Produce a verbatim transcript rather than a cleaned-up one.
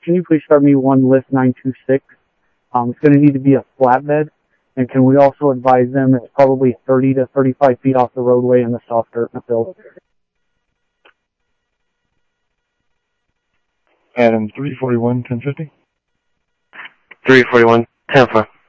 can you please start me one list nine two six? Um, it's going to need to be a flatbed. And can we also advise them it's probably thirty to thirty-five feet off the roadway in the soft dirt in the field? Adam, three forty-one, ten fifty? three forty-one, ten four.